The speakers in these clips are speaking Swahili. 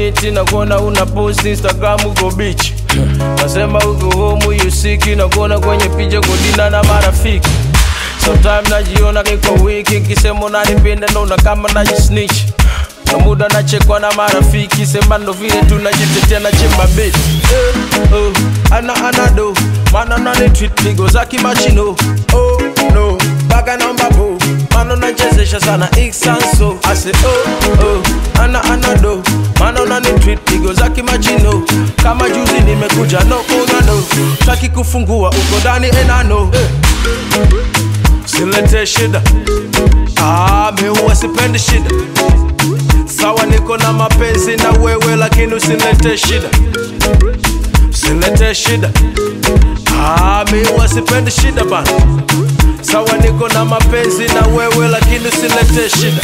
miti na kuona una post Instagram uko beach. Nasema uko home you sick na kuona kwenye picha kudina na marafiki. Sometimes najiona kiko wiki kisema unanipenda naona kama najisnitch. Na muda nachekwa na marafiki sema ndo vile tunajitetea na chimba beat. Ana do mana nani treat me goes aki machino. Oh no baga number bo mana nachezesha sana iksanso. I say ana do mana nani treat me goes aki machino. Kama juzi nimekuja no kuna no taki kufungua uko ndani enano. Silete shida me huwa sipendi shida. Sawa niko na mapenzi na wewe lakini usilete shida. Usilete shida me huwa sipendi shida bana. Sawa niko na mapenzi na wewe lakini usilete shida.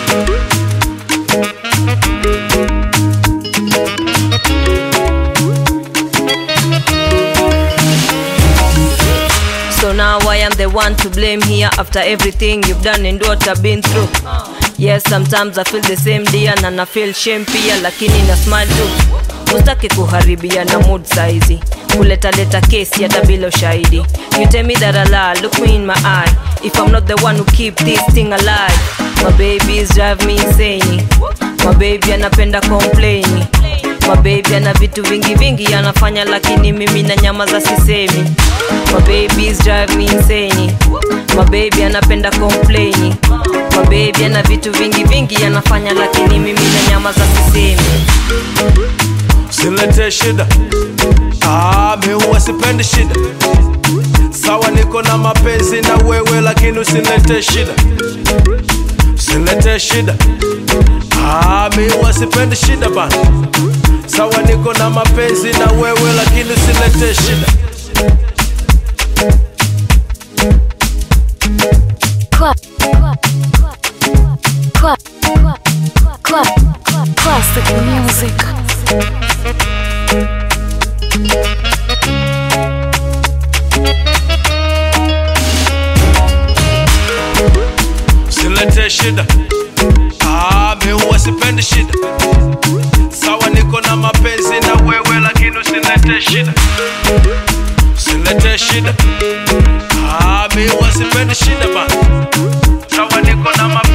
So now I am the one to blame here after everything you've done and what I've been through. Yes, sometimes I feel the same dear na feel shame pia lakini na smile too. Usitaki kuharibia na mood saizi. Kuleta kesi hata bila ushahidi. You tell me that I lie, look me in my eye. If I'm not the one who keep this thing alive. My babies drive me insane. My baby anapenda complain. My baby ana vitu vingi anafanya lakini mimi na nyamaza sisemi. My babies drive me insane. My baby anapenda complain. My baby ana vitu vingi anafanya lakini mimi na nyamaza sisemi. Silete shida me huwa sipendi shida. Sawa niko na mapenzi na wewe lakini usilete shida. Usilete shida me huwa sipendi shida bana. Sawa niko na mapenzi na wewe lakini usilete shida. Classic music. Usilete shida me huwa sipendi shida. Sawa niko na mapenzi na wewe lakini usilete shida. Usilete shida me huwa sipendi shida bana. Sawa niko na mapenzi